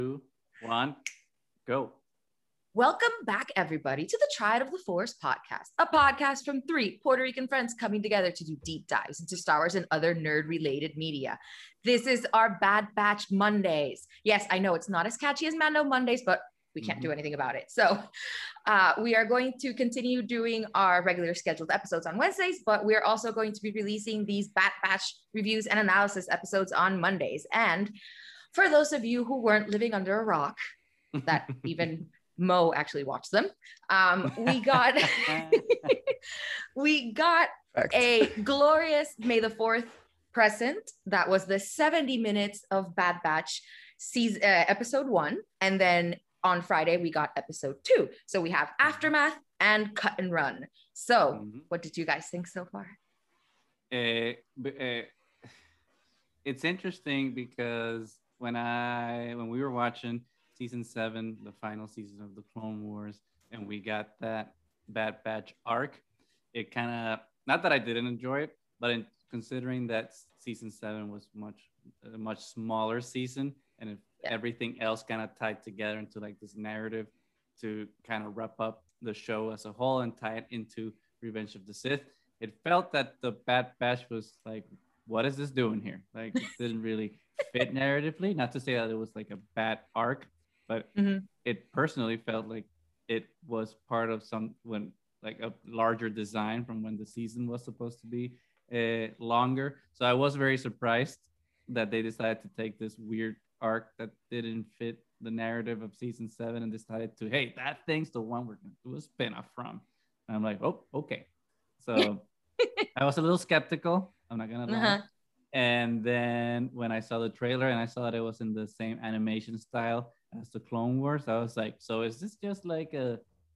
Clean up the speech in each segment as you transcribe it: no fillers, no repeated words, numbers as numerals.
1, go. Welcome back, everybody, to the Triad of the Force podcast, a podcast from 3 Puerto Rican friends coming together to do deep dives into Star Wars and other nerd-related media. This is our Bad Batch Mondays. Yes, I know it's not as catchy as Mando Mondays, but we can't do anything about it. So we are going to continue doing our regular scheduled episodes on Wednesdays, but we're also going to be releasing these Bad Batch reviews and analysis episodes on Mondays. And for those of you who weren't living under a rock, that even Mo actually watched them, we got a glorious May the 4th present. That was the 70 minutes of Bad Batch season, episode 1. And then on Friday, we got episode 2. So we have Aftermath and Cut and Run. So what did you guys think so far? It's interesting because when we were watching season 7, the final season of the Clone Wars, and we got that Bad Batch arc, it kind of, not that I didn't enjoy it, but considering that season 7 was a much smaller season, and everything else kind of tied together into like this narrative to kind of wrap up the show as a whole and tie it into Revenge of the Sith, it felt that the Bad Batch was like, what is this doing here? Like, it didn't really fit narratively. Not to say that it was like a bad arc, but it personally felt like it was part of like a larger design from when the season was supposed to be longer. So I was very surprised that they decided to take this weird arc that didn't fit the narrative of season 7 and decided to, hey, that thing's the one we're going to do a spin-off from. And I'm like, oh, okay. So I was a little skeptical. I'm not going to lie. And then when I saw the trailer and I saw that it was in the same animation style as the Clone Wars, I was like, so is this just like an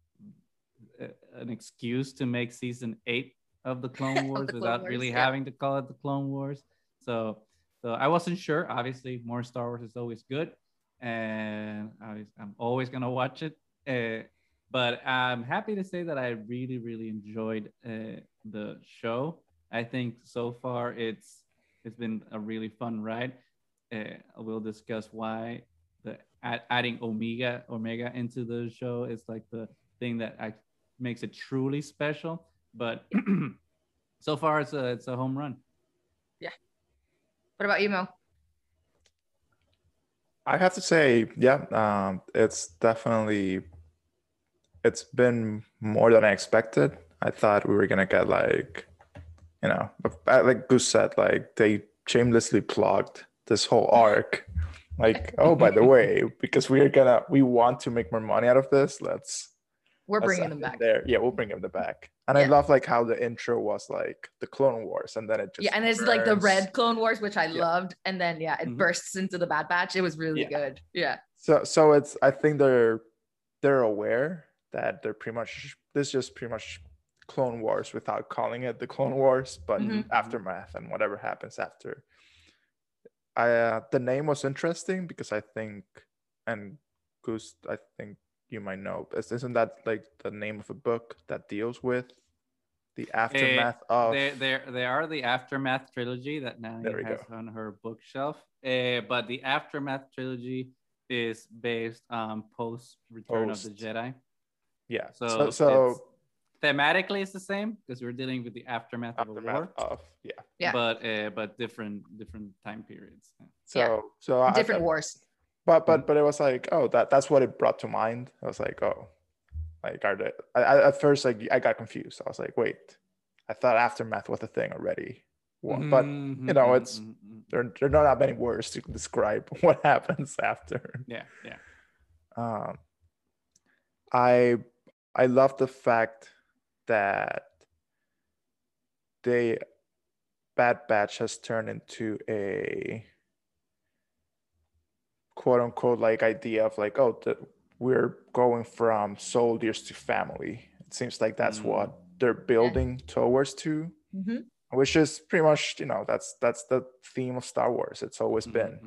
excuse to make season 8 of the Clone Wars without really having to call it the Clone Wars? So I wasn't sure. Obviously, more Star Wars is always good, and I'm always gonna watch it. But I'm happy to say that I really, really enjoyed the show. I think so far it's been a really fun ride. We'll discuss why adding Omega into the show is like the thing that makes it truly special. But so far it's a home run. Yeah. What about you, Mo? I have to say, it's been more than I expected. I thought we were gonna get like Goose said, like they shamelessly plugged this whole arc. Like, oh, by the way, because we want to make more money out of this, we're bringing them back. Yeah, we'll bring them back. And I love like how the intro was like the Clone Wars, and then it just and it's like the red Clone Wars, which I loved, and then it bursts into the Bad Batch. It was really good. Yeah. So it's, I think they're aware that they're pretty much Clone Wars without calling it the Clone Wars, but Aftermath and whatever happens after. The name was interesting because I think, and Goose, I think you might know, isn't that like the name of a book that deals with the aftermath of? They are the Aftermath trilogy that Natalie has on her bookshelf. But the Aftermath trilogy is based on post Return of the Jedi. Yeah. So thematically it's the same because we're dealing with the aftermath of a war. But different time periods. So different wars. But it was like, oh, that's what it brought to mind. I was like, oh, like at first, like I got confused. I was like, wait, I thought aftermath was a thing already. But it's there are not that many words to describe what happens after. I love the fact that Bad Batch has turned into a quote unquote like idea of like, oh, we're going from soldiers to family. It seems like that's what they're building towards to, which is pretty much, that's the theme of Star Wars. It's always been.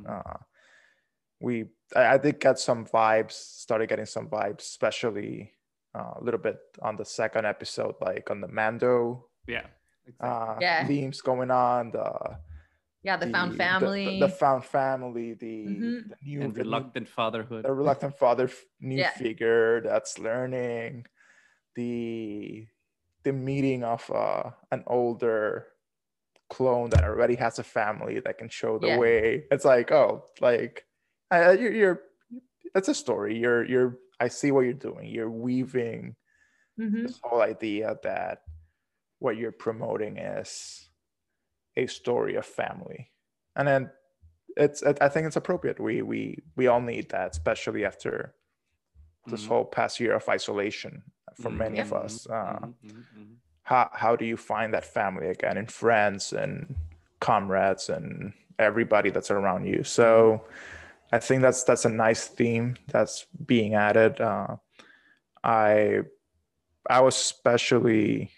I did get started getting some vibes, especially a little bit on the second episode, like on the Mando themes going on. Yeah, the found the family. found family, Mhm. the new And reluctant fatherhood. the reluctant father, new Yeah. figure that's learning, the meeting of an older clone that already has a family that can show the Yeah. way. It's like, oh, like you're it's a story. I see what you're doing. You're weaving Mhm. this whole idea that what you're promoting is a story of family, and then I think it's appropriate. We all need that, especially after this Mhm. whole past year of isolation for many Yep. of us. Mhm. How do you find that family again in friends and comrades and everybody that's around you? So I think that's a nice theme that's being added. I I was especially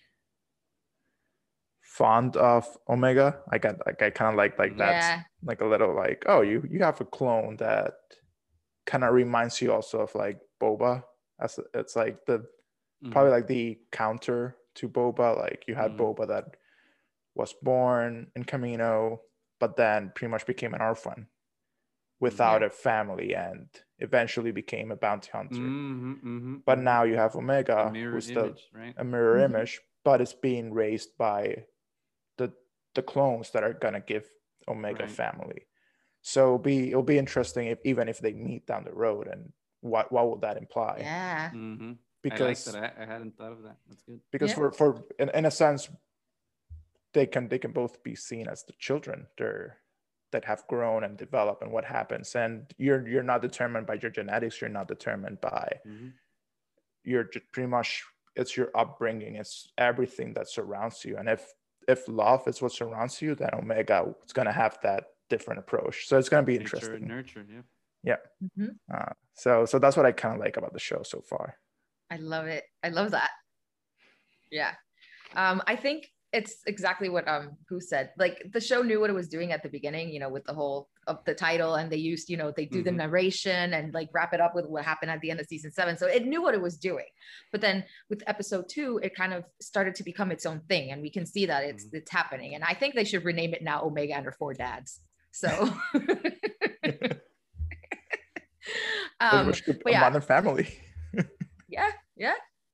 fond of Omega. I kind of like that's Yeah. like a little like, oh, you have a clone that kind of reminds you also of like Boba. It's like the probably like the counter to Boba. Like you had Boba that was born in Camino, but then pretty much became an orphan without a family and eventually became a bounty hunter. But now you have Omega, A mirror who's image, right? a mirror Mhm. image, but it's being raised by the clones that are gonna give Omega Right. family. So it'll be interesting if even if they meet down the road, and what would that imply? Yeah. I like Because that. I hadn't thought of that. That's good. because Yeah. for in a sense they can both be seen as the children that have grown and developed, and what happens, and you're not determined by your genetics, you're not determined by you're just pretty much, it's your upbringing, it's everything that surrounds you. And if love is what surrounds you, then Omega is going to have that different approach, so it's going to be Nature interesting. and nurture. Yeah. Yeah. Mhm. So that's what I kind of like about the show so far. I love it. I love that. Yeah. I think it's exactly what who said. Like the show knew what it was doing at the beginning, with the whole of the title, and they used, they do the narration and like wrap it up with what happened at the end of season 7. So it knew what it was doing. But then with episode 2, it kind of started to become its own thing, and we can see that it's happening. And I think they should rename it now Omega and her 4 dads. So A modern family. yeah.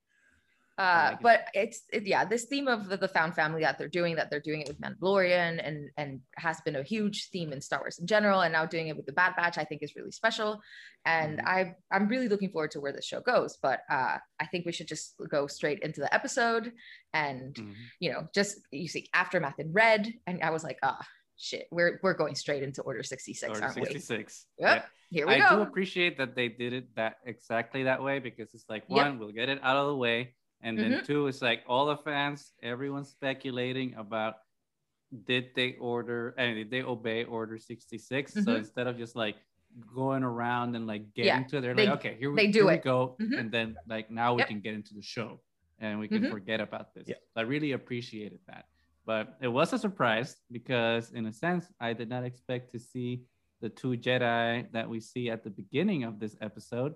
But this theme of the found family that they're doing it with Mandalorian, and has been a huge theme in Star Wars in general, and now doing it with the Bad Batch, I think is really special. And I'm really looking forward to where this show goes. But I think we should just go straight into the episode, and just, you see Aftermath in red, and I was like, shit, we're going straight into Order 66, Order aren't 66. we? Yep. Yeah. Here we I go. do appreciate that they did it exactly that way, because it's like, one, we'll get it out of the way. And then 2, it's like all the fans, everyone's speculating about did they obey Order 66? So instead of just like going around and like getting to it, they're like, okay, here we go. And then like now we can get into the show and we can forget about this. Yeah. I really appreciated that. But it was a surprise because in a sense, I did not expect to see the 2 Jedi that we see at the beginning of this episode.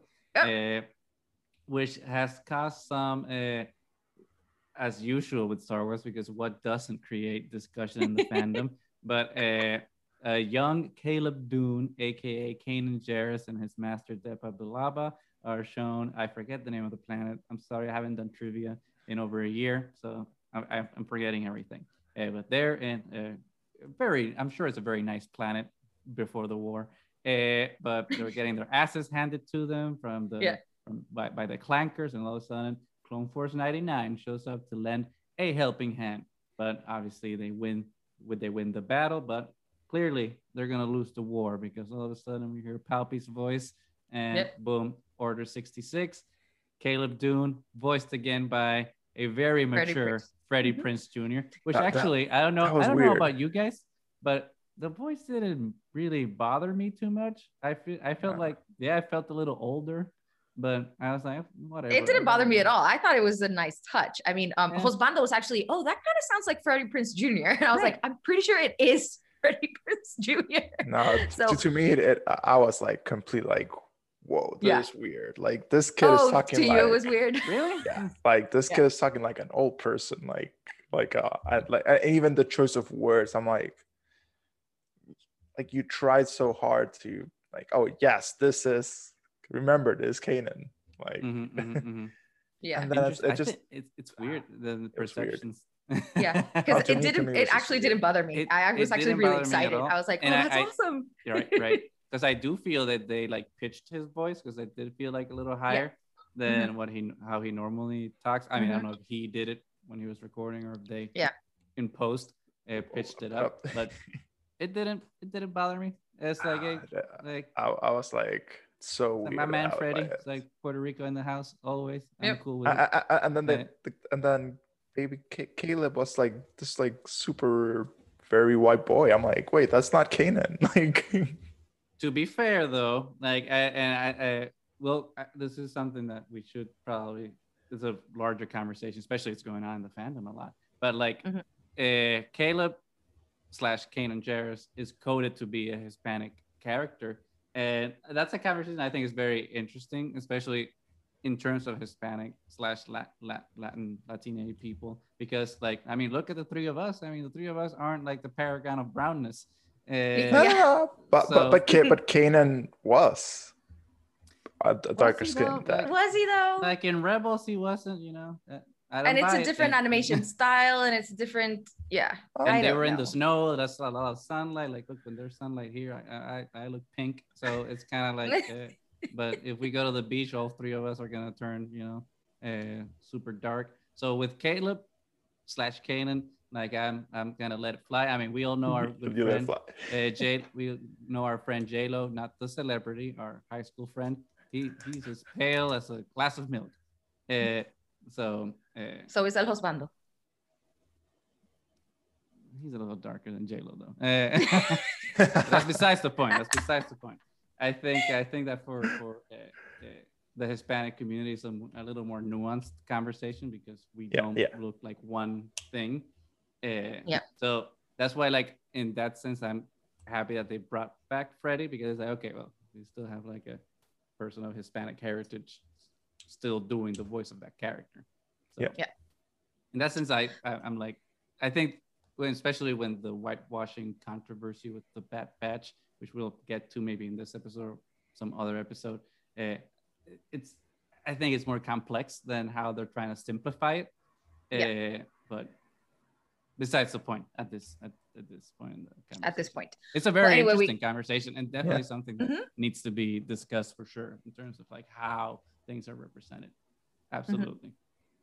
Which has caused some, as usual with Star Wars, because what doesn't create discussion in the fandom, but a young Caleb Dune, aka Kanan Jarrus, and his master Depa Billaba are shown. I forget the name of the planet. I'm sorry, I haven't done trivia in over a year, so I'm forgetting everything. But they're in I'm sure it's a very nice planet before the war. But they're getting their asses handed to them from the by the clankers, and all of a sudden Clone Force 99 shows up to lend a helping hand. But obviously they win the battle, but clearly they're gonna lose the war, because all of a sudden we hear Palpy's voice, and boom, Order 66. Caleb Dune, voiced again by a very mature Freddie Prinze Jr., which I don't know about you guys, but the voice didn't really bother me too much. I felt like I felt a little older, but I was like, whatever. It didn't bother me at all. I thought it was a nice touch. I mean, Josbando was actually, that kind of sounds like Freddie Prinze Jr. And I was like, I'm pretty sure it is Freddie Prinze Jr. No, to me, I was like complete like, whoa, this is weird. Like this kid is talking to you it was weird. Really? Yeah. Like this kid is talking like an old person. Like even the choice of words, I'm like, like you tried so hard to like, oh yes, this is, remember this Kanan, like Yeah. and then it just it's weird the perceptions. Yeah, because it actually didn't bother me. I was actually really excited. I was like, oh, that's awesome. You're right. Because I do feel that they like pitched his voice, because I did feel like a little higher than how he normally talks. I mean, I don't know if he did it when he was recording or if they in post pitched it up, but it didn't bother me. It's like I was like so weird. My man Freddie, it's like Puerto Rico in the house always. I'm cool with it. And then baby Caleb was like this like super very white boy. I'm like, wait, that's not Kanan. Like, to be fair though, like this is something that we should probably, it's a larger conversation, especially it's going on in the fandom a lot. But like Caleb / Kanan Jarrus is coded to be a Hispanic character, and that's a conversation I think is very interesting, especially in terms of Hispanic / Latina people, because like, I mean, look at the three of us. I mean, the three of us aren't like the paragon of brownness. But Kanan was a darker skin. Was he though? Like in Rebels, he wasn't. You know. And it's a different animation style, and it's different. Yeah. And they were in the snow. That's a lot of sunlight. Like, look, when there's sunlight here, I look pink. So it's kind of like. But if we go to the beach, all three of us are gonna turn, super dark. So with Caleb / Kanan, like I'm gonna let it fly. I mean, we all know our good friend Jay. We know our friend J-Lo, not the celebrity, our high school friend. He's as pale as a glass of milk. So is El Josbando. He's a little darker than J-Lo though. That's besides the point. I think that for the Hispanic community is a little more nuanced conversation, because we don't look like one thing. So that's why, like, in that sense, I'm happy that they brought back Freddie, because like, okay, well, we still have like a person of Hispanic heritage still doing the voice of that character. So, in that sense, I'm like, I think especially when the whitewashing controversy with the Bad Batch, which we'll get to maybe in this episode or some other episode, I think it's more complex than how they're trying to simplify it. But besides the point at this point in the conversation. At this point, it's a very interesting conversation, and definitely something that needs to be discussed for sure in terms of like how things are represented. Absolutely.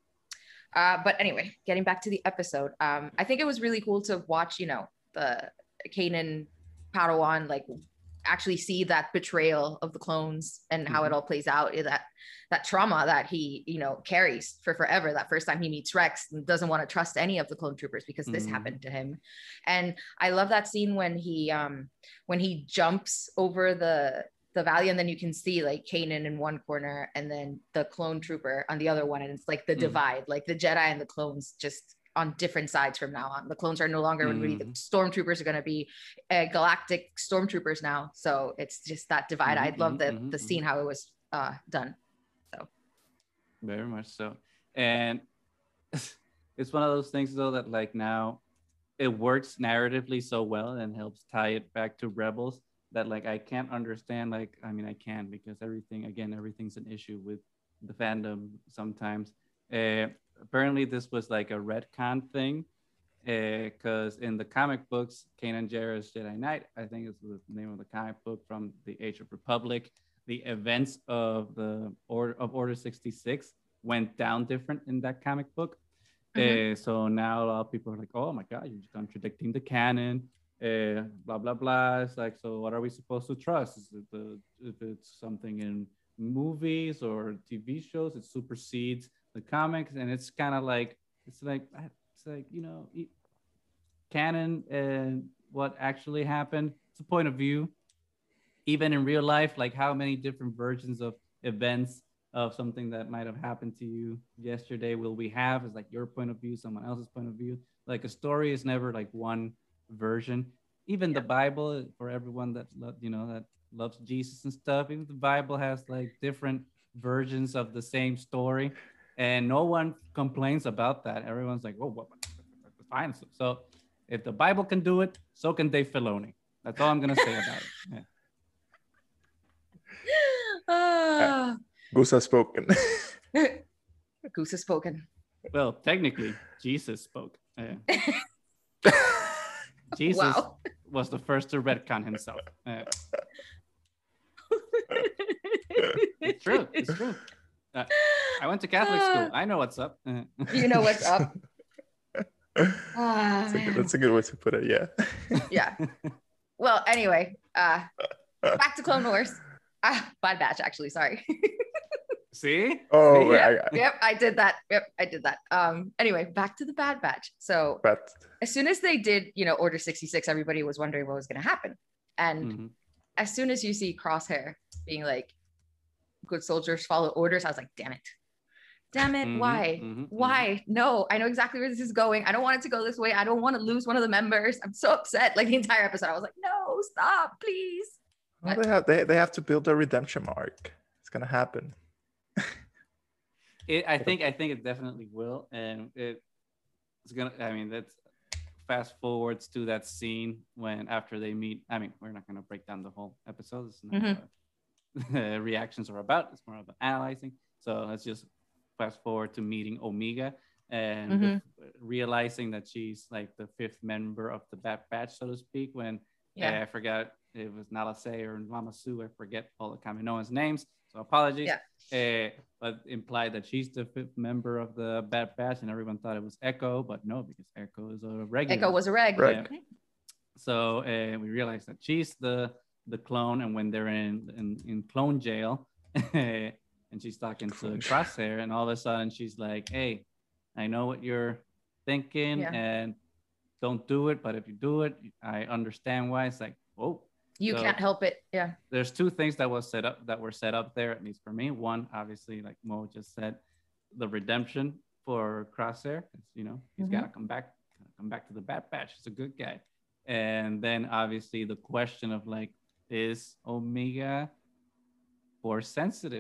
But anyway, getting back to the episode, I think it was really cool to watch, the Kanan Padawan like actually see that betrayal of the clones and how it all plays out, that trauma that he carries for forever. That first time he meets Rex and doesn't want to trust any of the clone troopers because this happened to him. And I love that scene when he jumps over the valley, and then you can see like Kanan in one corner and then the clone trooper on the other one, and it's like the divide, like the Jedi and the clones just on different sides from now on. The clones are no longer going to be the stormtroopers, are going to be galactic stormtroopers now. So it's just that divide. I love the scene, how it was done. So very much so. And it's one of those things though that like now it works narratively so well and helps tie it back to Rebels, that like I can't understand, like, I mean I can, because everything's an issue with the fandom sometimes. Apparently this was like a retcon thing, because in the comic books, Kanan Jarrus Jedi Knight, I think is the name of the comic book from the Age of Republic, the events of the Order 66 went down different in that comic book. So now a lot of people are like, oh my god, you're contradicting the canon, blah blah blah. It's like, so what are we supposed to trust? Is it if it's something in movies or TV shows, it supersedes the comics? And it's kind of like canon and what actually happened, it's a point of view. Even in real life, like how many different versions of events of something that might have happened to you yesterday will we have? Is like your point of view, someone else's point of view. Like a story is never like one version. Even the Bible, for everyone that that loves Jesus and stuff, even the Bible has like different versions of the same story, and no one complains about that. Everyone's like, oh, fine. So if the Bible can do it, so can Dave Filoni. That's all I'm gonna say about it. Ah. Goose has spoken. Goose has spoken. Well, technically, Jesus spoke. Jesus Wow. was the first to retcon himself. It's true. It's true. I went to Catholic school. I know what's up. You know what's up. That's a good way to put it. Yeah. Yeah. Well, anyway, back to Clone Wars. Bad Batch, actually. Sorry. See? Oh, See? wait, Yep, I did that. Anyway, back to the Bad Batch. So but as soon as they did, Order 66, everybody was wondering what was going to happen. And as soon as you see Crosshair being like, good soldiers follow orders, I was like, damn it. Why? No, I know exactly where this is going. I don't want it to go this way. I don't want to lose one of the members. I'm so upset. Like the entire episode, I was like, no, stop, please. well, they have to build a redemption arc. It's gonna happen. I think it definitely will, and it's gonna. I mean, that's fast forwards to that scene when after they meet. I mean, we're not gonna break down the whole episode. It's not what reactions are about. It's more about analyzing. So let's just fast forward to meeting Omega and realizing that she's like the fifth member of the Bad Batch, so to speak. When I forgot it was Nala Se or Mama Sue. I forget all the Kaminoans' names, so apologies. But implied that she's the fifth member of the Bad Batch, and everyone thought it was Echo, but no, because Echo is a regular. Echo was a reg. So we realized that she's the clone, and when they're in clone jail, and she's talking to Crosshair, and all of a sudden she's like, "Hey, I know what you're thinking, and don't do it, but if you do it, I understand why." It's like, whoa. You can't help it. Yeah. There's two things that were set up there, at least for me. One, obviously, like Mo just said, the redemption for Crosshair. He's got to come back to the Bad Batch. He's a good guy. And then obviously the question of like, is Omega Force sensitive?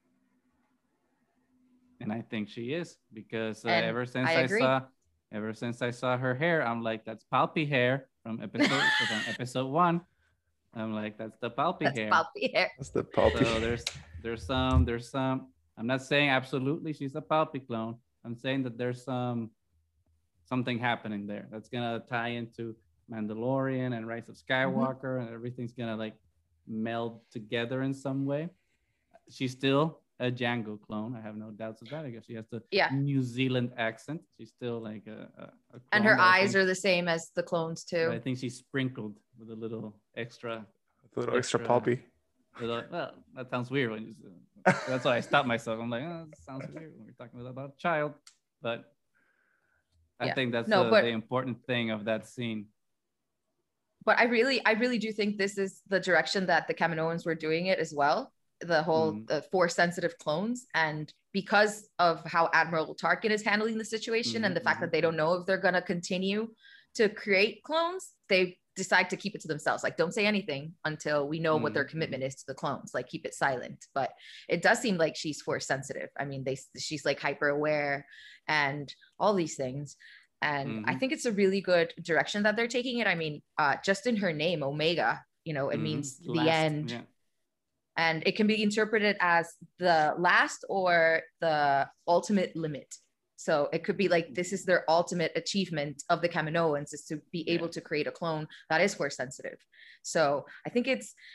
And I think she is, because ever since I saw her hair, I'm like, that's Palpy hair from episode 1. I'm like, that's the Palpy hair. That's the Palpy. So there's some. I'm not saying absolutely she's a Palpy clone. I'm saying that there's something happening there that's gonna tie into Mandalorian and Rise of Skywalker, and everything's gonna like meld together in some way. She's still a Django clone. I have no doubts of that. I guess she has the New Zealand accent. She's still like a clone, and her eyes are the same as the clones too. I think she's sprinkled with a little extra Palpy. Well, that sounds weird when you. That's why I stopped myself. I'm like, oh, that sounds weird when we're talking about a child, but I think that's the important thing of that scene. But I really do think this is the direction that the Kaminoans were doing it as well. The whole Force sensitive clones, and because of how Admiral Tarkin is handling the situation and the fact that they don't know if they're going to continue to create clones, they decide to keep it to themselves. Like, don't say anything until we know what their commitment is to the clones. Like, keep it silent. But it does seem like she's Force sensitive. I mean, she's like hyper aware and all these things. And I think it's a really good direction that they're taking it. I mean, just in her name, Omega, it means the end. Yeah. And it can be interpreted as the last or the ultimate limit. So it could be like, this is their ultimate achievement of the Kaminoans, is to be able to create a clone that is Force sensitive. So I think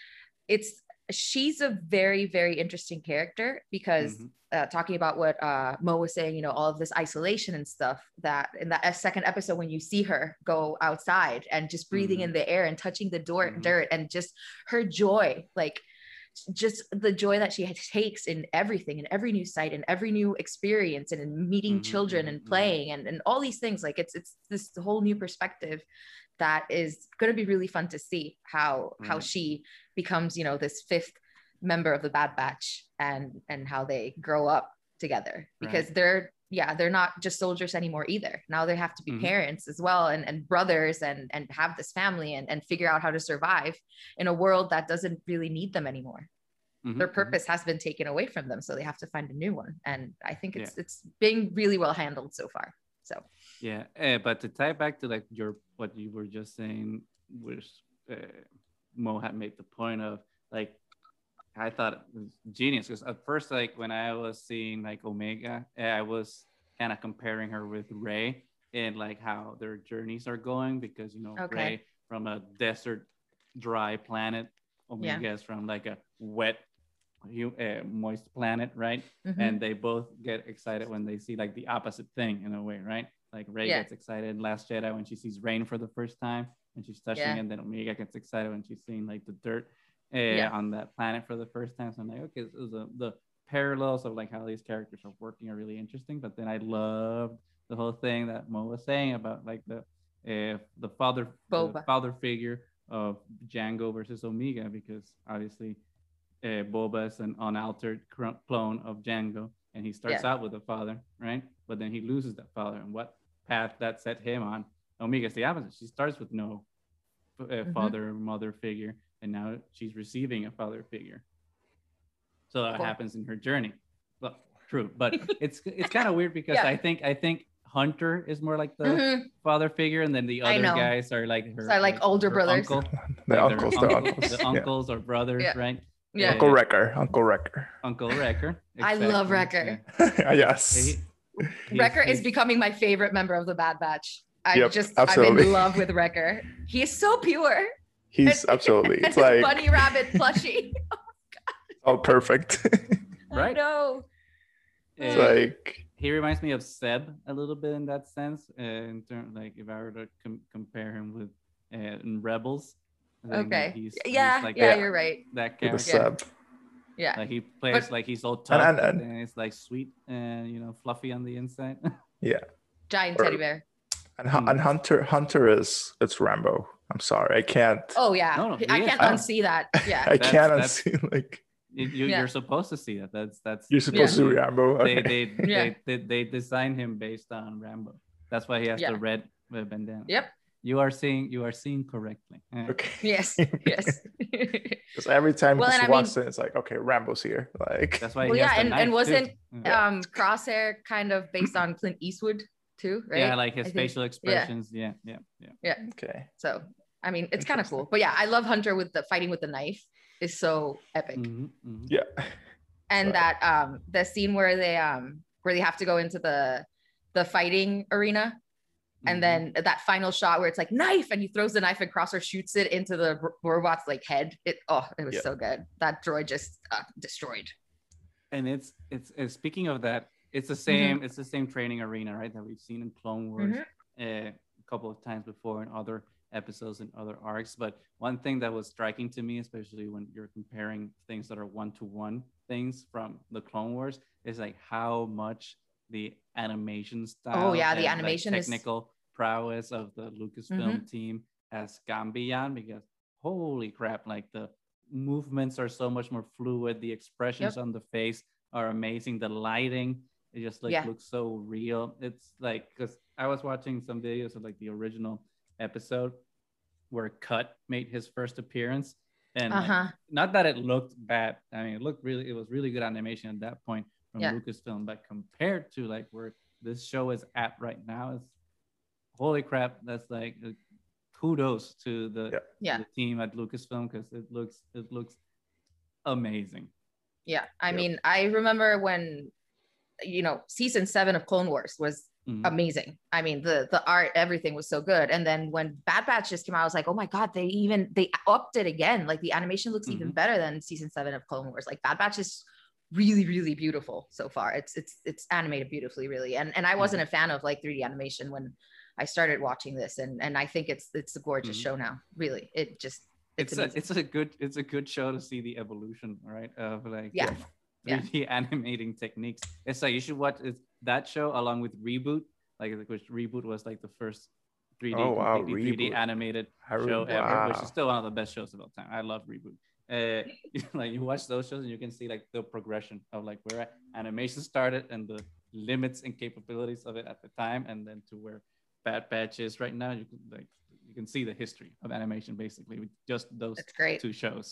she's a very, very interesting character, because talking about what Mo was saying, all of this isolation and stuff, that in that second episode, when you see her go outside and just breathing in the air and touching the dirt and just her joy, like, just the joy that she takes in everything, in every new site and every new experience, and in meeting children and playing and all these things. Like, it's this whole new perspective that is going to be really fun to see how she becomes, this fifth member of the Bad Batch, and how they grow up together, because they're not just soldiers anymore either. Now they have to be parents as well, and brothers, and have this family and figure out how to survive in a world that doesn't really need them anymore. Their purpose has been taken away from them, so they have to find a new one. And I think it's being really well handled so far. So but to tie back to like what you were just saying, which Mo had made the point of, like, I thought it was genius because at first, like when I was seeing like Omega, I was kind of comparing her with Ray and like how their journeys are going because Ray from a desert, dry planet, Omega is from like a wet, moist planet, right? And they both get excited when they see like the opposite thing in a way, right? Like Ray gets excited in Last Jedi when she sees rain for the first time and she's touching it, and then Omega gets excited when she's seeing like the dirt on that planet for the first time. So I'm like, okay, so the parallels of like how these characters are working are really interesting. But then I loved the whole thing that Mo was saying about like the father figure of Jango versus Omega, because obviously Boba is an unaltered clone of Jango, and he starts out with a father, right? But then he loses that father, and what path that set him on. Omega's the opposite. She starts with no father or mother figure, and now she's receiving a father figure. So that happens in her journey. Well, true, but it's kind of weird because I think Hunter is more like the father figure, and then the other guys are like her, older brothers, uncle, the uncles or brothers, right? Yeah. Uncle Wrecker. Exactly. I love Wrecker. Yes. Wrecker is becoming my favorite member of the Bad Batch. I'm in love with Wrecker. He is so pure. He's absolutely. It's like bunny rabbit plushie. Oh, perfect. Right? I know. It's like he reminds me of Seb a little bit in that sense. In terms, like if I were to compare him with in Rebels. He's like you're right. That character. Seb. Yeah. Like he plays like he's all tough and it's like sweet and fluffy on the inside. Yeah. Giant teddy bear. And Hunter it's Rambo. I'm sorry, I can't. Oh yeah, no, I can't unsee that. Yeah, I can't unsee like. You're supposed to see that. That's. You're supposed to see Rambo. Okay. They designed him based on Rambo. That's why he has the red bandana. Yep. You are seeing correctly. Okay. Yes. Because every time he walks in, it's like, okay, Rambo's here. Like that's why. And wasn't Crosshair kind of based on Clint Eastwood too, right? Yeah, like his facial expressions. Yeah. Okay. So I mean, it's kind of cool, but yeah, I love Hunter with the fighting with the knife is so epic. Yeah. And that the scene where they have to go into the fighting arena. And then that final shot where it's like knife and he throws the knife and Crosshair shoots it into the robot's like head. It was so good. That droid just destroyed. And it's speaking of that, it's the same training arena, right, that we've seen in Clone Wars a couple of times before in other episodes and other arcs. But one thing that was striking to me, especially when you're comparing things that are one-to-one things from the Clone Wars, is like how much the animation style the animation technical prowess of the Lucasfilm team has gone beyond, because holy crap, like the movements are so much more fluid, the expressions on the face are amazing, the lighting, it just looks so real. It's like, because I was watching some videos of like the original episode where Cut made his first appearance, and like, not that it looked bad, I mean it was really good animation at that point from Lucasfilm, but compared to like where this show is at right now, it's holy crap. That's like kudos to the team at Lucasfilm, because it looks amazing. Yeah, I mean, I remember when season 7 of Clone Wars was amazing. I mean, the art, everything was so good. And then when Bad Batch just came out, I was like, oh my god, they upped it again. Like the animation looks even better than season 7 of Clone Wars. Like Bad Batch is really, really beautiful so far. It's animated beautifully, really. And I wasn't a fan of like 3D animation when I started watching this, and I think it's a gorgeous show now. Really, it's a good show to see the evolution, right, of like 3D animating techniques. It's like you should watch that show along with Reboot, like which Reboot was like the first 3D animated show ever, which is still one of the best shows of all time. I love Reboot. Like you watch those shows and you can see like the progression of like where animation started and the limits and capabilities of it at the time, and then to where Bad Batch is right now. You can see the history of animation basically with just those two shows.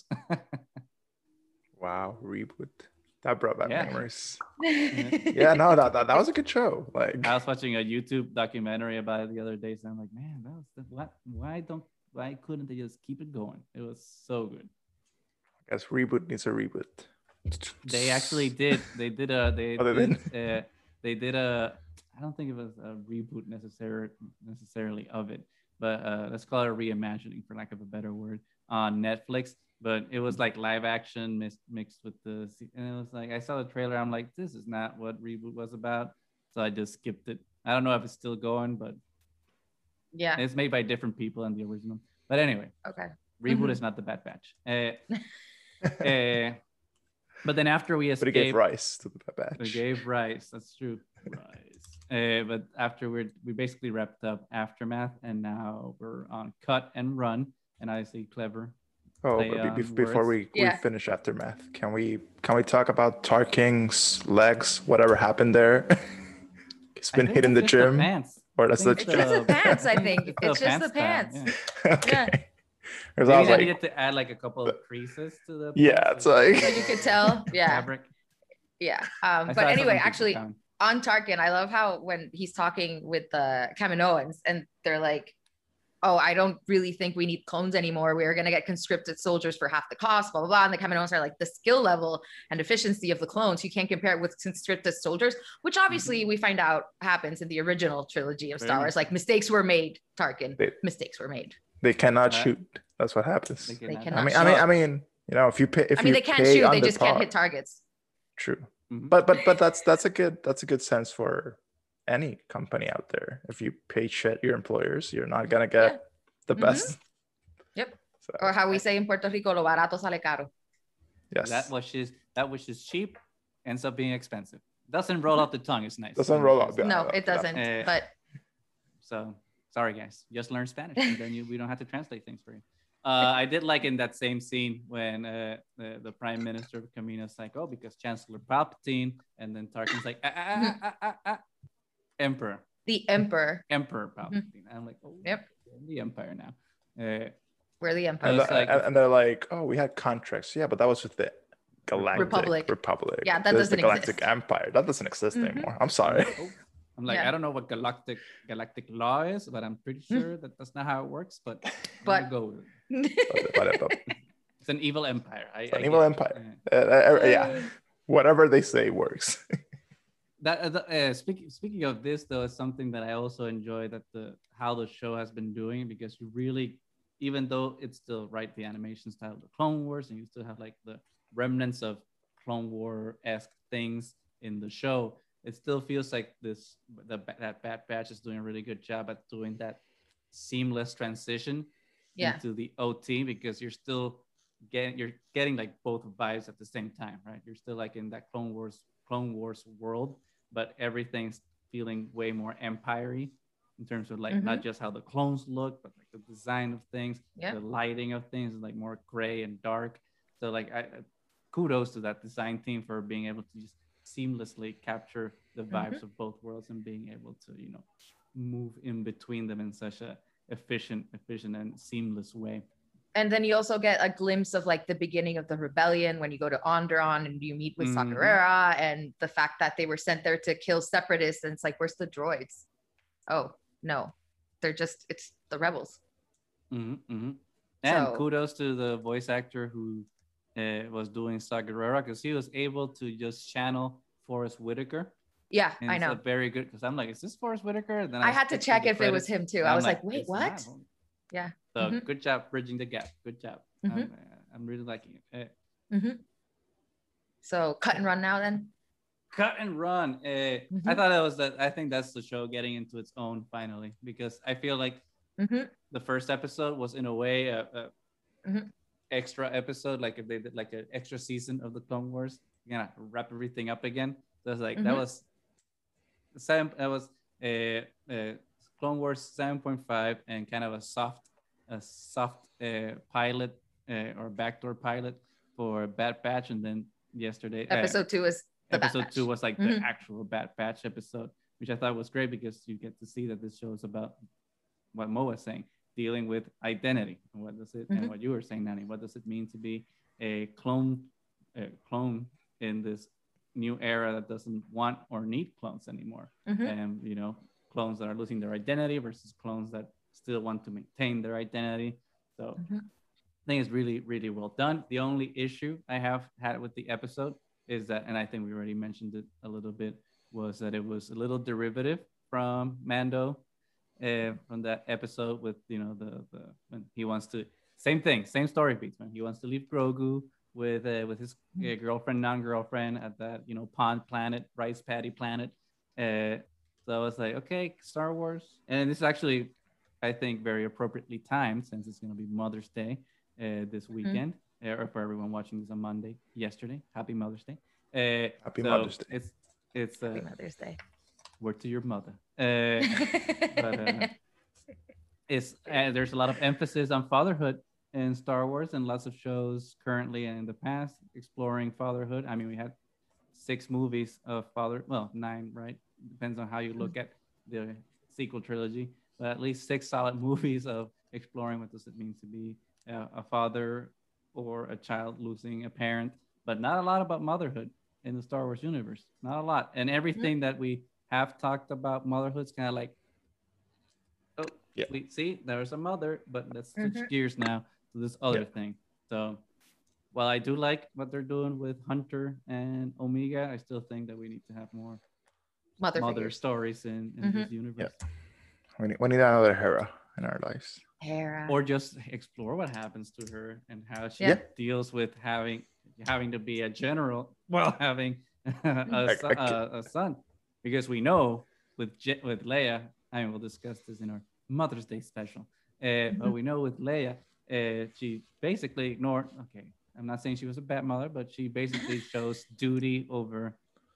Wow, Reboot. That brought back memories. Yeah, no, that was a good show. Like I was watching a YouTube documentary about it the other day, so I'm like, man, why couldn't they just keep it going? It was so good. I guess reboot needs a reboot. They actually did. They did a. They did a. I don't think it was a reboot necessarily of it, but let's call it a reimagining, for lack of a better word, on Netflix. But it was like live action mixed with and it was like I saw the trailer. I'm like, this is not what reboot was about, so I just skipped it. I don't know if it's still going, but yeah, it's made by different people than the original. But anyway, okay. Reboot is not the Bad Batch. But then after we escaped, but it gave rise to the Bad Batch. We gave rise. That's true. Rise. But after we basically wrapped up Aftermath, and now we're on Cut and Run. And I say clever. Oh, but before we finish Aftermath, can we talk about Tarking's legs? Whatever happened there? He's been hitting the gym. Or that's it's just the pants. I think it's just the pants. Yeah. Okay. Yeah. Maybe I needed to add like a couple of creases to the. Yeah, it's like so you could tell. Yeah. Fabric. Yeah. But anyway, actually, on Tarkin, I love how when he's talking with the Kaminoans, and they're like, "Oh, I don't really think we need clones anymore. We're gonna get conscripted soldiers for half the cost." Blah blah blah. And the Kaminoans are like, "The skill level and efficiency of the clones, you can't compare it with conscripted soldiers," which obviously we find out happens in the original trilogy of Star Wars. Like mistakes were made, Tarkin. Mistakes were made. They cannot shoot. That's what happens. They cannot. I mean, you know, if you pay, they can't shoot. They just can't hit targets. True, but that's a good sense for any company out there. If you pay shit your employers, you're not gonna get the best. Yep. So, or how we say in Puerto Rico, lo barato sale caro. Yes. That which is cheap ends up being expensive. Doesn't roll off the tongue. It's nice. Doesn't roll off. No, it doesn't. But so sorry, guys. Just learn Spanish, and then we don't have to translate things for you. I did like in that same scene when the Prime Minister of Kamino's like, oh, because Chancellor Palpatine, and then Tarkin's like, Emperor. The Emperor. Emperor Palpatine. I'm like, oh, yep. We're the Empire now. We're the Empire. And they're like, oh, we had contracts. Yeah, but that was with the Galactic Republic. Yeah, that doesn't the Galactic exist. Empire. That doesn't exist anymore. I'm sorry. I'm like, I don't know what galactic law is, but I'm pretty sure that's not how it works. But I'm go with it. It's an evil empire. It's an evil empire. Yeah, whatever they say works. Speaking of this, though, is something that I also enjoy that how the show has been doing, because you really, even though it's still the animation style of the Clone Wars, and you still have like the remnants of Clone War-esque things in the show, it still feels like that Bad Batch is doing a really good job at doing that seamless transition into the OT, because you're still getting like both vibes at the same time, right? You're still like in that Clone Wars world, but everything's feeling way more empire-y in terms of like not just how the clones look, but like the design of things, the lighting of things is like more gray and dark. So like kudos to that design team for being able to just seamlessly capture the vibes of both worlds and being able to, you know, move in between them in such a efficient and seamless way. And then you also get a glimpse of like the beginning of the rebellion when you go to Onderon and you meet with Saw Gerrera, and the fact that they were sent there to kill separatists, and it's like, where's the droids? Oh no, it's the rebels. And kudos to the voice actor who was doing Saw Gerrera, because he was able to just channel Forrest Whitaker. Yeah, and I know. It's very good, because I'm like, is this Forrest Whitaker? And then I had to check if it was him too. I was like, wait, what? Yeah. So good job bridging the gap. Good job. I'm really liking it. So cut and run now then. Cut and run. I think that's the show getting into its own finally, because I feel like the first episode was in a way a extra episode, like if they did like an extra season of the Clone Wars, you're gonna wrap everything up again. So it's like that was Clone Wars 7.5 and kind of a soft pilot or backdoor pilot for Bad Batch, and then yesterday episode 2 is episode 2 was like the actual Bad Batch episode, which I thought was great, because you get to see that this show is about what Mo was saying, dealing with identity, and what does it and what you were saying, Nani, what does it mean to be a clone in this new era that doesn't want or need clones anymore, and you know, clones that are losing their identity versus clones that still want to maintain their identity. So I think it's really, really well done. The only issue I have had with the episode is that, and I think we already mentioned it a little bit, was that it was a little derivative from Mando, from that episode with, you know, the when he wants to, same thing, same story beats, man. He wants to leave Grogu with his girlfriend, non-girlfriend at that, you know, pond planet, rice paddy planet. So I was like, okay, Star Wars. And this is actually, I think, very appropriately timed since it's going to be Mother's Day this weekend, or for everyone watching this on Monday, yesterday. Happy Mother's Day. Happy Mother's Day. It's Happy Mother's Day. Word to your mother. But there's a lot of emphasis on fatherhood in Star Wars, and lots of shows currently and in the past exploring fatherhood. I mean, we had 6 movies of 9, right? Depends on how you look at the sequel trilogy, but at least 6 solid movies of exploring what does it mean to be a father or a child losing a parent, but not a lot about motherhood in the Star Wars universe. Not a lot. And everything that we have talked about motherhood's kind of like, oh, yeah, we see there's a mother, but let's switch gears now to this other thing. So while I do like what they're doing with Hunter and Omega, I still think that we need to have more mother stories in this universe. We need another Hera in our lives. Hera. Or just explore what happens to her and how she deals with having to be a general while having a son. Because we know with Leia, I mean, we'll discuss this in our Mother's Day special. But we know with Leia, she basically ignored. Okay, I'm not saying she was a bad mother, but she basically chose duty over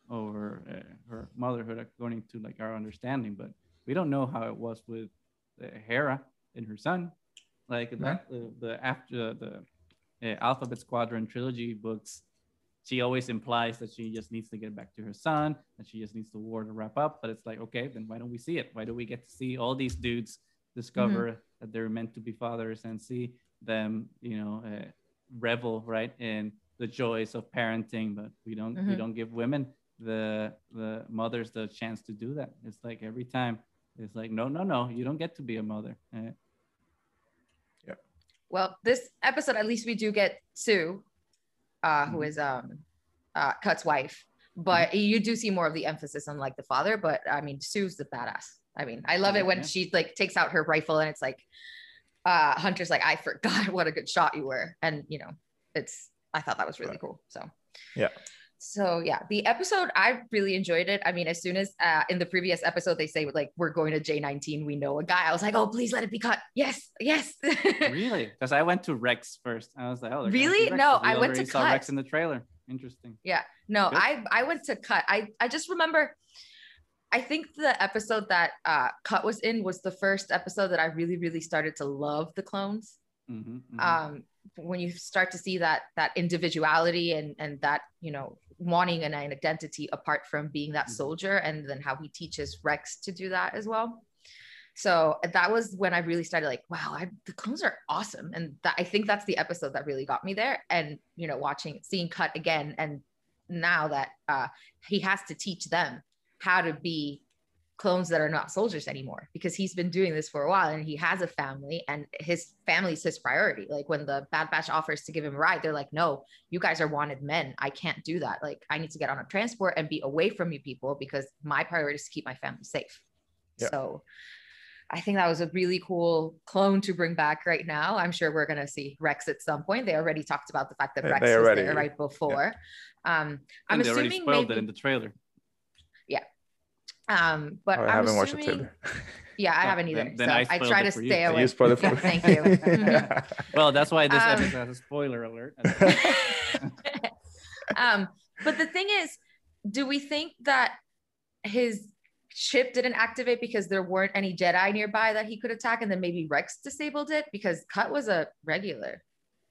her motherhood according to like our understanding. But we don't know how it was with Hera and her son. Like after the Alphabet Squadron trilogy books, she always implies that she just needs to get back to her son, that she just needs the war to wrap up. But it's like, okay, then why don't we see it? Why do we get to see all these dudes discover that they're meant to be fathers and see them, you know, revel right in the joys of parenting? But we don't give women the mothers the chance to do that. It's like every time it's like, no, you don't get to be a mother. Well, this episode, at least we do get Sue, who is Cut's wife, but you do see more of the emphasis on like the father. But I mean, Sue's the badass. I mean, I love it when she like takes out her rifle and it's like Hunter's like, I forgot what a good shot you were, and you know, I thought that was really cool. So yeah, the episode, I really enjoyed it. I mean, as soon as in the previous episode they say like we're going to J19, we know a guy, I was like, oh, please let it be cut. Yes. Really? Because I went to Rex first. I was like, oh, really? No, I went to saw Cut. Rex in the trailer. Interesting. Yeah. No, Good. I went to Cut. I just remember, I think the episode that Cut was in was the first episode that I really, really started to love the clones. When you start to see that individuality and that, you know, wanting an identity apart from being that soldier, and then how he teaches Rex to do that as well. So that was when I really started like, wow, the clones are awesome. And I think that's the episode that really got me there. And, you know, seeing Cut again, and now that he has to teach them how to be clones that are not soldiers anymore, because he's been doing this for a while and he has a family, and his family's his priority. Like when the Bad Batch offers to give him a ride, they're like, no, you guys are wanted men. I can't do that. Like I need to get on a transport and be away from you people, because my priority is to keep my family safe. So I think that was a really cool clone to bring back right now. I'm sure we're going to see Rex at some point. They already talked about the fact that Rex was there right before. I'm and they assuming already spoiled it in the trailer. But I haven't watched the trailer. Yeah, I haven't either. Then so I try to stay away. You spoiled it for me. Thank you. Well, that's why this episode has a spoiler alert. But the thing is, do we think that his ship didn't activate because there weren't any Jedi nearby that he could attack, and then maybe Rex disabled it? Because Cut was a regular.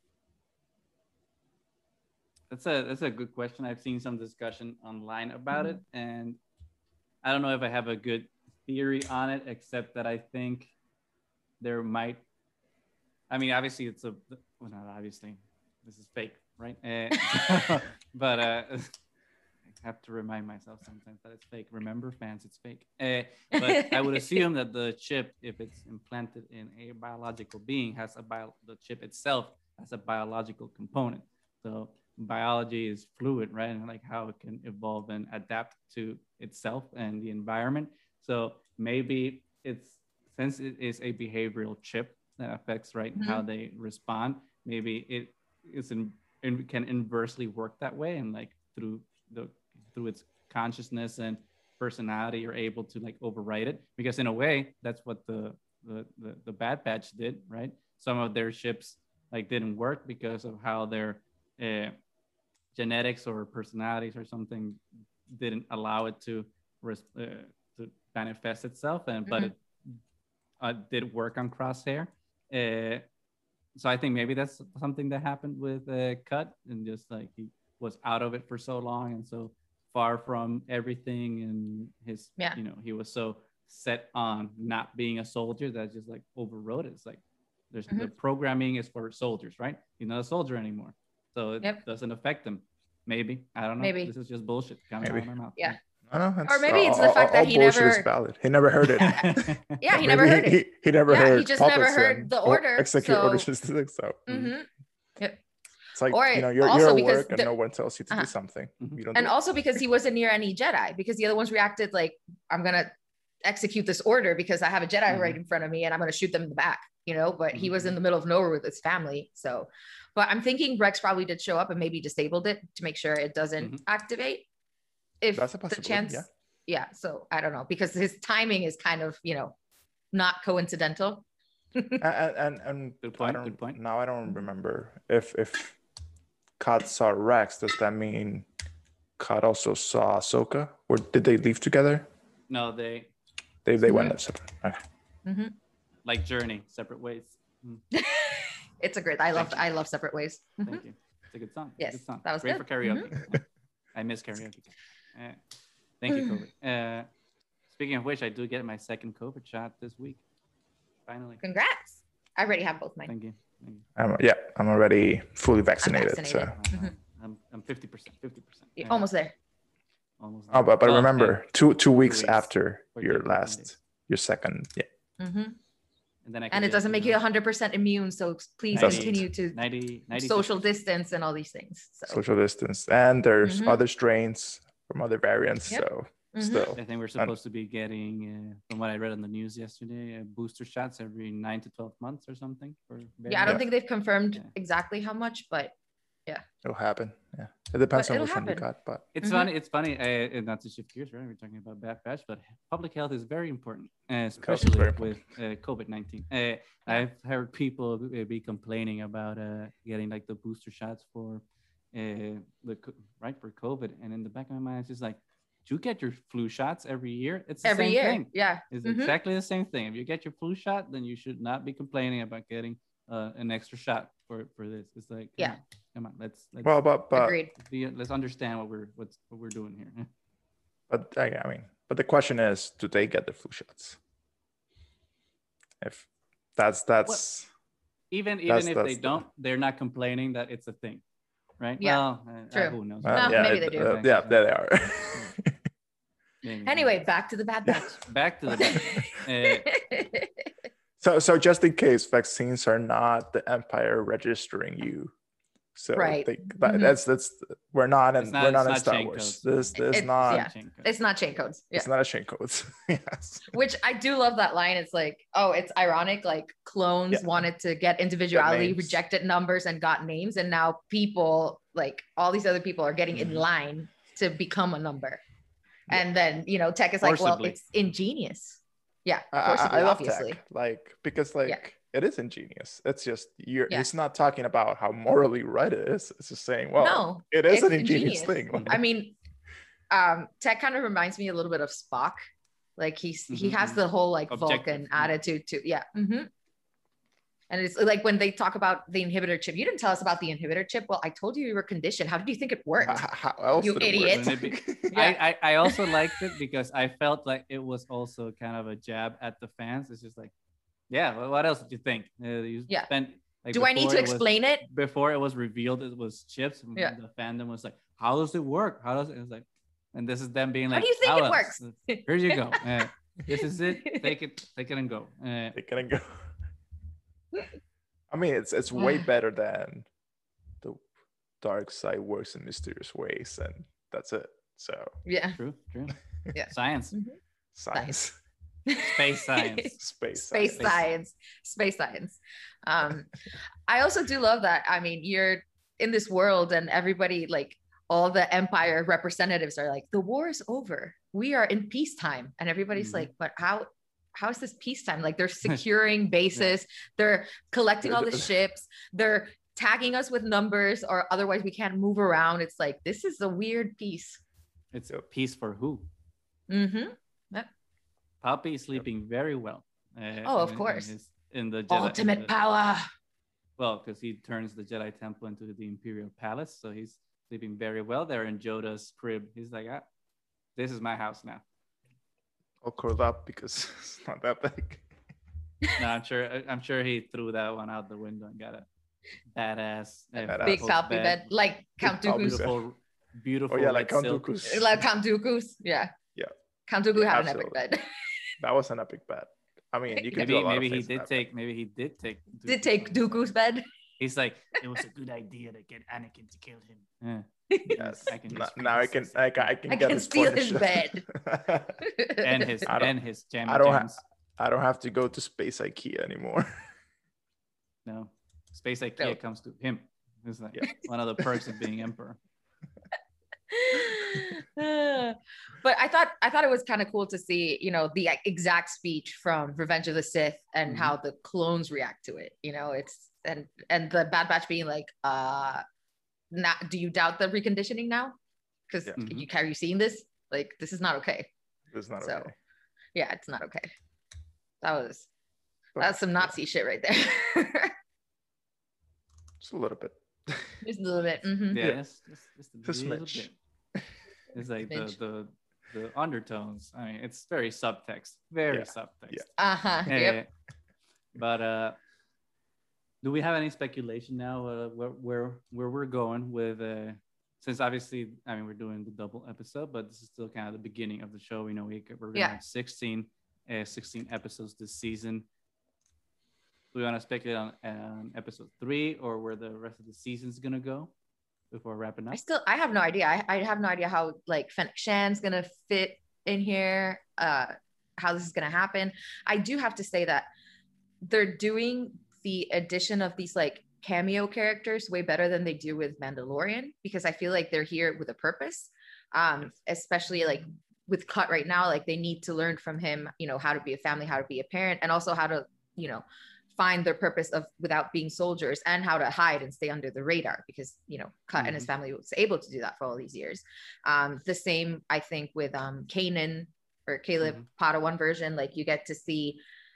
That's a good question. I've seen some discussion online about it, and I don't know if I have a good theory on it, except that I think there might. I mean, obviously, not obviously. This is fake, right? But have to remind myself sometimes that it's fake. Remember, fans, it's fake. But I would assume that the chip, if it's implanted in a biological being, the chip itself has a biological component. So biology is fluid, right? And like how it can evolve and adapt to itself and the environment. So maybe since it is a behavioral chip that affects how they respond, maybe it can inversely work that way, and like through its consciousness and personality, you're able to like override it, because in a way that's what the Bad Batch did, right? Some of their ships like didn't work because of how their genetics or personalities or something didn't allow it to manifest itself, but it did work on Crosshair. So I think maybe that's something that happened with Cut, and just like he was out of it for so long and so far from everything, and his he was so set on not being a soldier that just like overrode it. It's like the programming is for soldiers, right? He's not a soldier anymore, so it doesn't affect him. Maybe, I don't know. Maybe this is just bullshit coming out of my mouth. Yeah. Or maybe it's the fact that he never is valid. He never heard it. He never heard it. He never heard. He just never heard the order. Execute orders. So. Yep. It's like, you're at work and no one tells you to do something. You don't. And also because he wasn't near any Jedi, because the other ones reacted like, I'm gonna execute this order because I have a Jedi right in front of me and I'm gonna shoot them in the back, But he was in the middle of nowhere with his family. So, but I'm thinking Rex probably did show up and maybe disabled it to make sure it doesn't activate. If that's a possibility, so I don't know, because his timing is kind of not coincidental. and good point. Now I don't remember if Kat saw Rex. Does that mean Kat also saw Ahsoka, or did they leave together? No, they went separate. Okay. Like Journey, separate ways. It's a great. I love Separate Ways. Thank you. It's a good song. Yes, good song. That was great good. for karaoke. I miss karaoke. Thank you, COVID. Speaking of which, I do get my second COVID shot this week. Finally. Congrats. I already have both mine. Thank you. I'm already fully vaccinated. So I'm 50%. 50%. Almost there. Almost. Oh, but remember, 2 weeks after your second. Yeah. And then it doesn't make you 100% immune. So please continue to 90 social distance and all these things. So. Social distance. And there's other strains from other variants. Yep. So still. I think we're supposed to be getting, from what I read on the news yesterday, booster shots every 9 to 12 months or something. I don't think they've confirmed exactly how much, but it'll happen. Yeah, it depends on which one you got. But it's funny. It's funny. And not to shift gears, right? We're talking about Bad Batch, but public health is very important, especially with COVID-19. I've heard people be complaining about getting like the booster shots for for COVID, and in the back of my mind, it's just like, you get your flu shots every year. It's the same thing. Yeah, it's exactly the same thing. If you get your flu shot, then you should not be complaining about getting an extra shot for this. It's like, come on, let's agreed. Let's understand what we're doing here. But but the question is, do they get the flu shots? If that's even if they don't, they're not complaining that it's a thing, right? Yeah, true. Who knows? Maybe they do. There they are. Anyway, back to the Bad Batch. Back to the Bad Batch. So just in case, vaccines are not the Empire registering you. So that's we're not in Star Wars. This is not. It's not chain codes. Yeah. It's not a chain codes. Yes. Which I do love that line. It's like, it's ironic. Like clones wanted to get individuality, rejected numbers, and got names, and now people, like all these other people, are getting in line to become a number. And then Tech is like, forcibly. Well, it's ingenious. Yeah, I love obviously. Tech, because it is ingenious. It's just it's not talking about how morally right it is. It's just saying, well, it is an ingenious thing. I mean, Tech kind of reminds me a little bit of Spock. Like he has the whole like Vulcan attitude too. Yeah. And it's like when they talk about the inhibitor chip, you didn't tell us about the inhibitor chip. Well, I told you were conditioned. How did you think it worked? How else you idiot. I also liked it because I felt like it was also kind of a jab at the fans. It's just like, well, what else did you think? Do I need to explain it? Before it was revealed it was chips. The fandom was like, how does it work? How does it? It was like, And this is them being How like, do you think it "Alice, works?" Here you go. This is it. Take it and go. They couldn't go. I mean, it's way better than the dark side works in mysterious ways, and that's it. So Yeah. True. Yeah. Science. Mhm. science, Space science. space Science. I also do love that. I mean, you're in this world and everybody, like all the empire representatives are like, the war is over. We are in peacetime. And everybody's like, but how is this peacetime? Like they're securing bases, they're collecting all the ships, they're tagging us with numbers, or otherwise we can't move around. It's like, this is a weird peace. It's a peace for who? Mm-hmm. Poppy is sleeping very well. Of course. In the Jedi, Ultimate power. Well, because he turns the Jedi Temple into the Imperial Palace, so he's sleeping very well there in Yoda's crib. He's like, this is my house now. All curled up because it's not that big. No, I'm sure he threw that one out the window and got a badass big Palpy bed, like Count Dooku's. Beautiful. Oh yeah, like Count Dooku's. Like Count Dooku's. Yeah. Count Dooku had an epic bed. That was an epic bed. I mean, you can do a lot maybe of he did take Dooku's bed. He's like, it was a good idea to get Anakin to kill him. Yeah. Yes. Now I can steal his bed. and his jammy I don't have to go to Space IKEA anymore. No, Space IKEA comes to him. It's like one of the perks of being emperor. But I thought it was kind of cool to see, the exact speech from Revenge of the Sith and how the clones react to it. It's and the Bad Batch being like, do you doubt the reconditioning now? Because have you seen this? Like, this is not okay. It's not okay. Yeah, it's not okay. That's some Nazi shit right there. Just a little bit. Just a little bit. Mm-hmm. Yeah, just a little bit. It's like the undertones. I mean, it's very subtext. Subtext. Yeah. Yep. But do we have any speculation now where we're going with? Since obviously, I mean, we're doing the double episode, but this is still kind of the beginning of the show. We're going to have 16 episodes this season. Do we want to speculate on episode 3 or where the rest of the season's going to go before wrapping up? I have no idea. I have no idea how like Fennec Shan's going to fit in here, how this is going to happen. I do have to say that they're doing the addition of these like cameo characters way better than they do with Mandalorian, because I feel like they're here with a purpose, especially like with Cut right now. Like they need to learn from him, how to be a family, how to be a parent, and also how to, find their purpose of without being soldiers, and how to hide and stay under the radar, because Cut and his family was able to do that for all these years. The same I think with Kanan or Caleb Padawan version. Like you get to see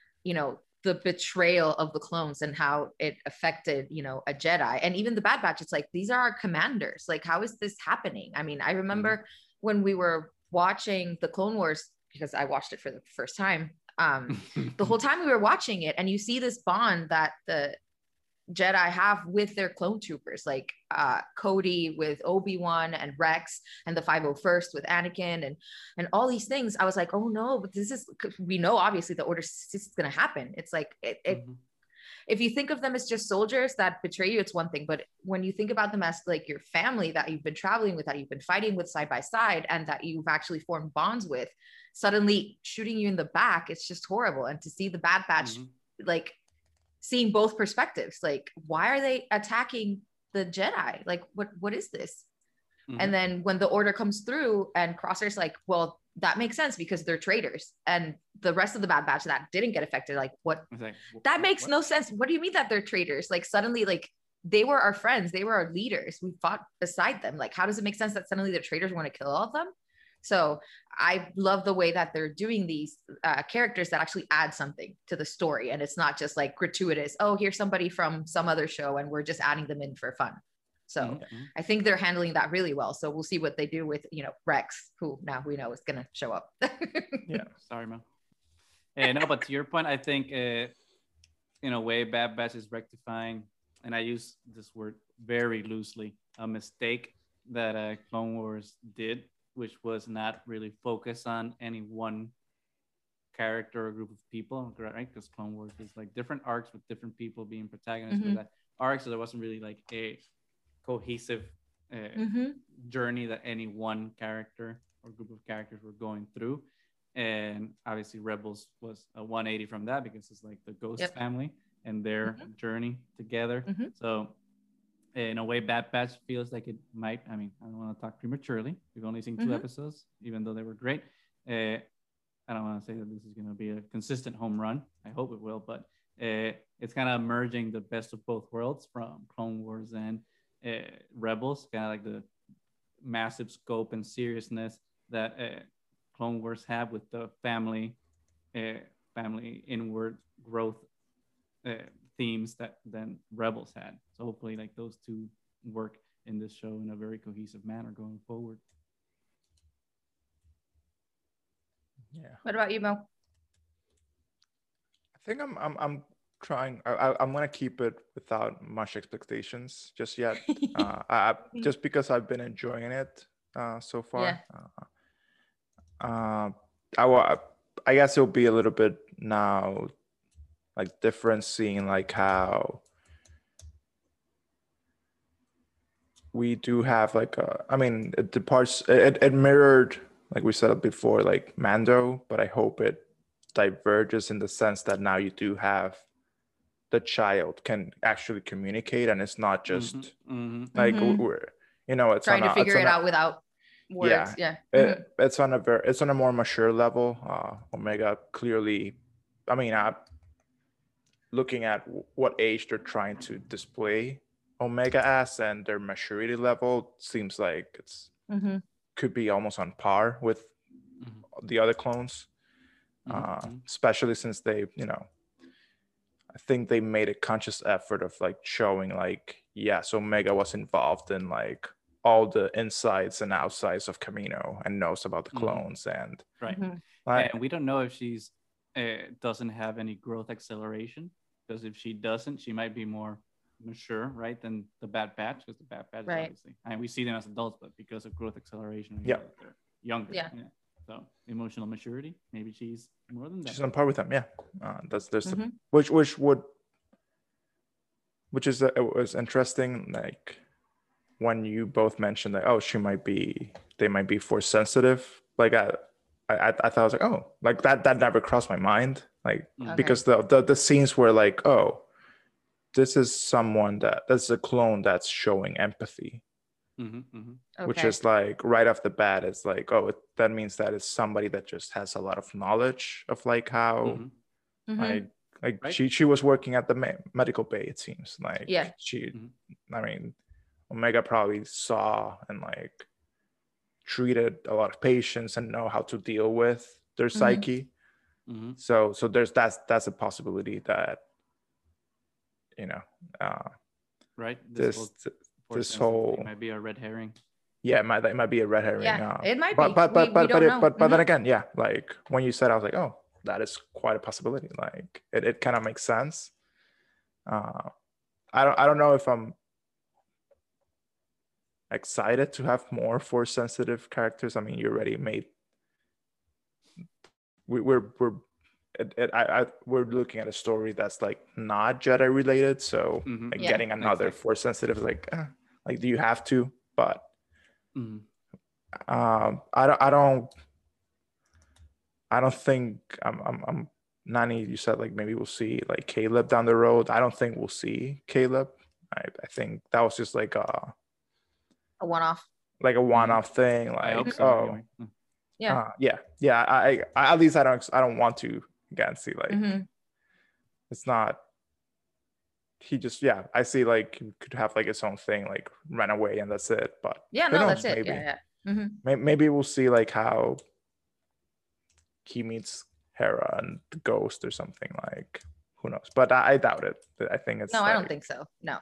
the betrayal of the clones and how it affected a Jedi. And even the Bad Batch, it's like, these are our commanders. Like, how is this happening? I mean, I remember when we were watching the Clone Wars, because I watched it for the first time, the whole time we were watching it, and you see this bond that the Jedi have with their clone troopers, like Cody with Obi-Wan and Rex, and the 501st with Anakin, and all these things. I was like, oh no, but we know obviously the Order 66 is going to happen. It's like if you think of them as just soldiers that betray you, it's one thing, but when you think about them as like your family that you've been traveling with, that you've been fighting with side by side, and that you've actually formed bonds with, suddenly shooting you in the back, it's just horrible. And to see the Bad Batch like seeing both perspectives, like, why are they attacking the Jedi? Like, what is this? And then when the Order comes through and Crosshair's like, well, that makes sense because they're traitors. And the rest of the Bad Batch that didn't get affected, like, what? That makes no sense. What do you mean that they're traitors? Like, suddenly, like, they were our friends. They were our leaders. We fought beside them. Like, how does it make sense that suddenly the traitors want to kill all of them? So I love the way that they're doing these characters that actually add something to the story. And it's not just like gratuitous, oh, here's somebody from some other show and we're just adding them in for fun. So I think they're handling that really well. So we'll see what they do with, Rex, who now we know is going to show up. Sorry, Mo. No, but to your point, I think in a way, Bad Batch is rectifying, and I use this word very loosely, a mistake that Clone Wars did which was not really focused on any one character or group of people, right? Because Clone Wars is like different arcs with different people being protagonists Mm-hmm. for that arc, so there wasn't really like a cohesive Mm-hmm. journey that any one character or group of characters were going through. And obviously Rebels was a 180 from that, because it's like the Ghost Yep. family and their Mm-hmm. journey together. Mm-hmm. So in a way, Bad Batch feels like it might, I mean, I don't want to talk prematurely, we've only seen 2 Mhm. episodes, even though they were great. I don't want to say that this is going to be a consistent home run. I hope it will, but it's kind of merging the best of both worlds from Clone Wars and Rebels, kind of like the massive scope and seriousness that Clone Wars have with the family inward growth themes that then Rebels had. So hopefully, like, those two work in this show in a very cohesive manner going forward. Yeah. What about you, Mo? I think I'm trying. I'm gonna keep it without much expectations just yet. Just because I've been enjoying it so far. Yeah. I guess it'll be a little bit now, like, different seeing like how we do have like I mean, it departs. It mirrored, like we said before, like Mando, but I hope it diverges in the sense that now you do have the child can actually communicate, and it's not just like Mhm. we're, you know, it's Trying on to a, figure it's it on a, out without words. Yeah. it's on a more mature level. Omega clearly, I mean, looking at what age they're trying to display Omega as and their maturity level, seems like it's Mhm. could be almost on par with the other clones, especially since they, you know, I think they made a conscious effort of like showing like, yes, Omega was involved in like all the insides and outsides of Kamino and knows about the clones. And right. Mhm. And we don't know if she's doesn't have any growth acceleration, because if she doesn't, she might be more mature, right, than the Bad Batch, because the Bad Batch is obviously, and we see them as adults, but because of growth acceleration, we know that they're younger. Yeah. So emotional maturity, maybe she's more than that. She's on par with them. Yeah. There's Mhm. which is it was interesting, like when you both mentioned that, oh, they might be force sensitive. Like I thought, I was like, oh, like that never crossed my mind, like because the scenes were like, oh, this is someone that's a clone that's showing empathy. Which is like right off the bat, it's like, oh, that means that it's somebody that just has a lot of knowledge of like how like right? she was working at the medical bay, it seems like. I mean, Omega probably saw and like treated a lot of patients and know how to deal with their psyche. So there's that's a possibility that, you know, right, this whole might be a red herring. Yeah, it might be a red herring. Yeah, it might be. But then again, yeah, like when you said, I was like, oh, that is quite a possibility. Like it kind of makes sense. I don't know if I'm excited to have more force sensitive characters. I mean, you already made. We're looking at a story that's like not Jedi related, so like getting another force sensitive is like, do you have to? But I don't think I'm Nani, you said like maybe we'll see like Caleb down the road. I don't think we'll see Caleb. I think that was just like a one-off, like a one-off thing. Like, I hope so, anyway. I at least I don't want to again see like it's not. He just I see like he could have like his own thing, like run away and that's it. But that's it. Maybe. Maybe we'll see like how he meets Hera and the Ghost or something, like who knows, but I doubt it. I think it's I don't think so. No.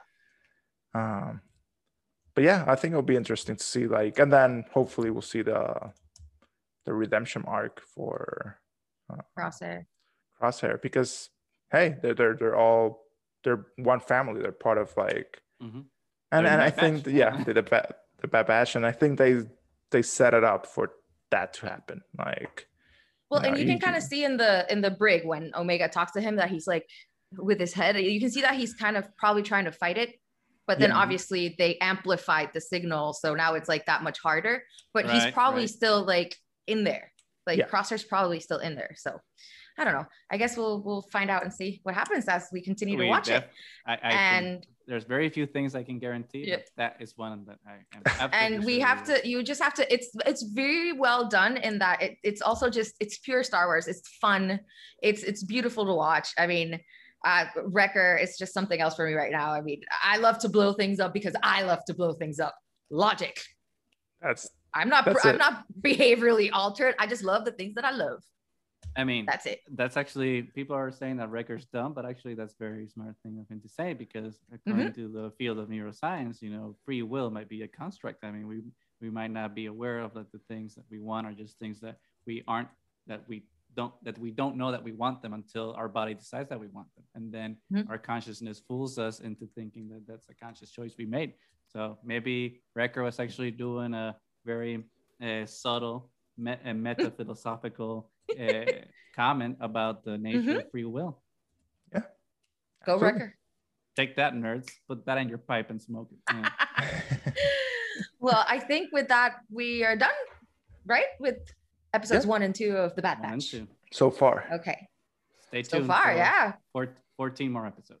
But yeah, I think it'll be interesting to see, like, and then hopefully we'll see the redemption arc for Crosshair, because hey, they're one family, they're part of like and I think the Bad Batch, and I think they set it up for that to happen. Like, well, and you can kind of see in the brig when Omega talks to him that he's like with his head, you can see that he's kind of probably trying to fight it, but then obviously they amplified the signal, so now it's like that much harder, but he's probably still like in there, like Crosshair's probably still in there. So I don't know, I guess we'll find out and see what happens as we continue to watch it. And there's very few things I can guarantee, but that is one that I am absolutely and we have to, you just have to, it's very well done in that it's also just, it's pure Star Wars. It's fun. It's beautiful to watch. I mean, Wrecker is just something else for me right now. I mean, I love to blow things up because I love to blow things up. Logic. I'm not behaviorally altered. I just love the things that I love. I mean, that's it. That's actually, people are saying that Wrecker's dumb, but actually that's a very smart thing of him to say, because according to the field of neuroscience, you know, free will might be a construct. I mean, we might not be aware of that the things that we want are just things that we don't know that we want them until our body decides that we want them, and then our consciousness fools us into thinking that that's a conscious choice we made. So maybe Wrecker was actually doing a very subtle meta philosophical comment about the nature of free will. Yeah, go Wrecker. Take that, nerds. Put that in your pipe and smoke it. Yeah. Well, I think with that we are done, right? With episodes 1 and 2 of the Bad Batch. So far. Okay. Stay tuned. So far, 14 more episodes.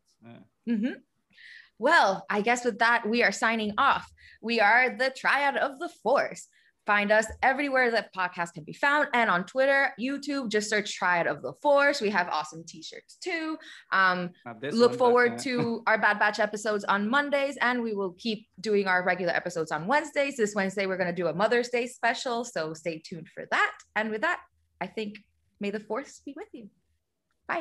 Well, I guess with that, we are signing off. We are the Triad of the Force. Find us everywhere that podcasts can be found, and on Twitter, YouTube, just search Triad of the Force. We have awesome t-shirts too. Look forward to our Bad Batch episodes on Mondays, and we will keep doing our regular episodes on Wednesdays. This Wednesday, we're going to do a Mother's Day special, so stay tuned for that. And with that, I think, may the Force be with you.